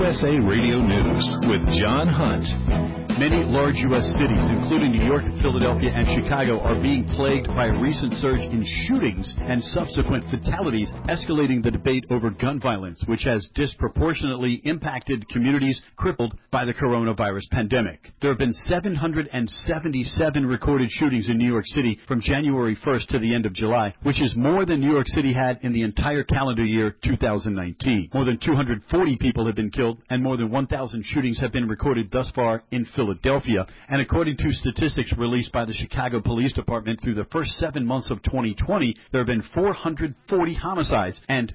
USA Radio News with John Hunt. Many large U.S. cities, including New York, Philadelphia, and Chicago, are being plagued by a recent surge in shootings and subsequent fatalities, escalating the debate over gun violence, which has disproportionately impacted communities crippled by the coronavirus pandemic. There have been 777 recorded shootings in New York City from January 1st to the end of July, which is more than New York City had in the entire calendar year 2019. More than 240 people have been killed, and more than 1,000 shootings have been recorded thus far in Philadelphia. And according to statistics released by the Chicago Police Department, through the first 7 months of 2020, there have been 440 homicides and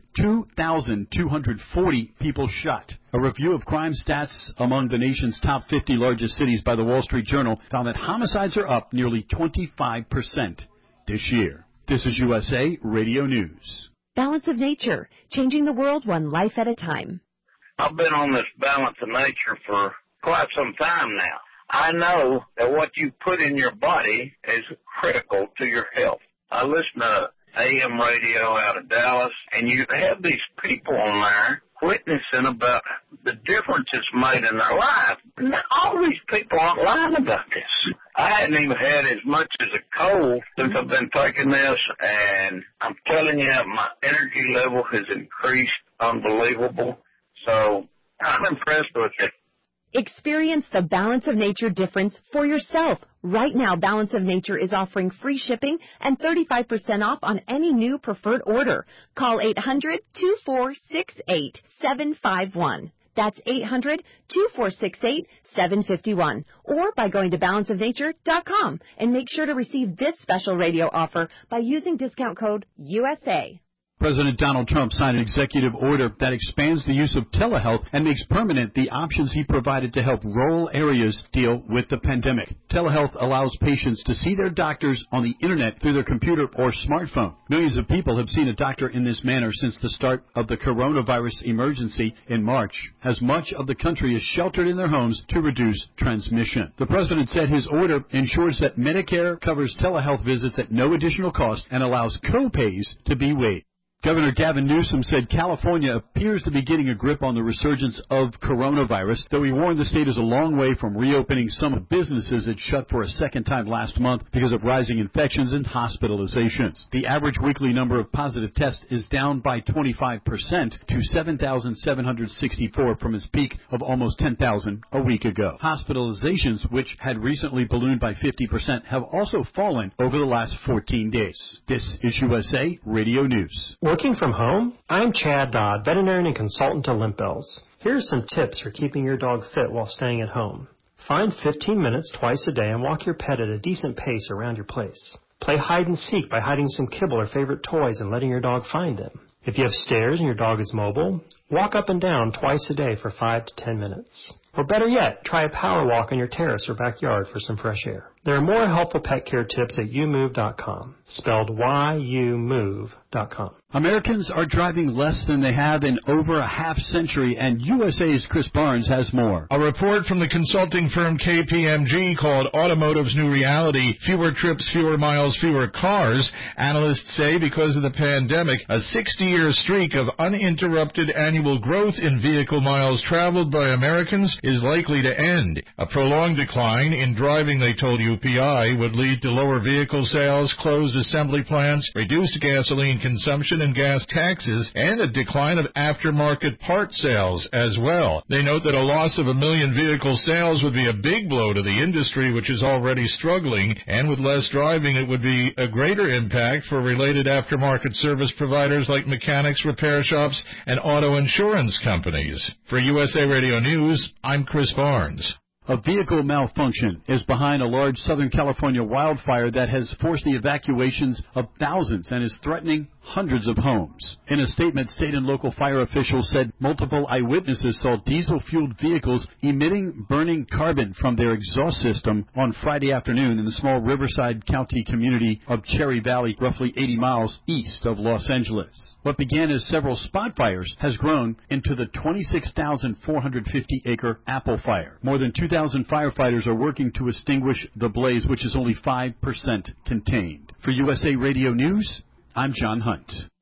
2,240 people shot. A review of crime stats among the nation's top 50 largest cities by the Wall Street Journal found that homicides are up nearly 25% this year. This is USA Radio News. Balance of Nature, changing the world one life at a time. I've been on this Balance of Nature for quite some time now. I know that what you put in your body is critical to your health. I listen to AM radio out of Dallas, and you have these people on there witnessing about the difference it's made in their life. Now, all these people aren't lying about this. I hadn't even had as much as a cold since I've been taking this, and I'm telling you, my energy level has increased unbelievable. So I'm impressed with it. Experience the Balance of Nature difference for yourself. Right now, Balance of Nature is offering free shipping and 35% off on any new preferred order. Call 800-2468-751. That's 800-2468-751. Or by going to balanceofnature.com and make sure to receive this special radio offer by using discount code USA. President Donald Trump signed an executive order that expands the use of telehealth and makes permanent the options he provided to help rural areas deal with the pandemic. Telehealth allows patients to see their doctors on the internet through their computer or smartphone. Millions of people have seen a doctor in this manner since the start of the coronavirus emergency in March, as much of the country is sheltered in their homes to reduce transmission. The president said his order ensures that Medicare covers telehealth visits at no additional cost and allows co-pays to be waived. Governor Gavin Newsom said California appears to be getting a grip on the resurgence of coronavirus, though he warned the state is a long way from reopening some of the businesses it shut for a second time last month because of rising infections and hospitalizations. The average weekly number of positive tests is down by 25% to 7,764 from its peak of almost 10,000 a week ago. Hospitalizations, which had recently ballooned by 50%, have also fallen over the last 14 days. This is USA Radio News. Working from home? I'm Chad Dodd, veterinarian and consultant to Limp Bells. Here are some tips for keeping your dog fit while staying at home. Find 15 minutes twice a day and walk your pet at a decent pace around your place. Play hide and seek by hiding some kibble or favorite toys and letting your dog find them. If you have stairs and your dog is mobile, walk up and down twice a day for 5 to 10 minutes. Or better yet, try a power walk on your terrace or backyard for some fresh air. There are more helpful pet care tips at youmove.com, spelled YOUMOVE.com. Americans are driving less than they have in over a half century, and USA's Chris Barnes has more. A report from the consulting firm KPMG called Automotive's New Reality, Fewer Trips, Fewer Miles, Fewer Cars. Analysts say because of the pandemic, a 60-year streak of uninterrupted annual growth in vehicle miles traveled by Americans is likely to end. A prolonged decline in driving, they told UPI, would lead to lower vehicle sales, closed assembly plants, reduced gasoline consumption and gas taxes, and a decline of aftermarket part sales as well. They note that a loss of 1 million vehicle sales would be a big blow to the industry, which is already struggling, and with less driving, it would be a greater impact for related aftermarket service providers like mechanics, repair shops, and auto insurance companies. For USA Radio News, I'm Chris Barnes. A vehicle malfunction is behind a large Southern California wildfire that has forced the evacuations of thousands and is threatening hundreds of homes. In a statement, state and local fire officials said multiple eyewitnesses saw diesel-fueled vehicles emitting burning carbon from their exhaust system on Friday afternoon in the small Riverside County community of Cherry Valley, roughly 80 miles east of Los Angeles. What began as several spot fires has grown into the 26,450-acre Apple Fire. More than 2,000 firefighters are working to extinguish the blaze, which is only 5% contained. For USA Radio News, I'm John Hunt.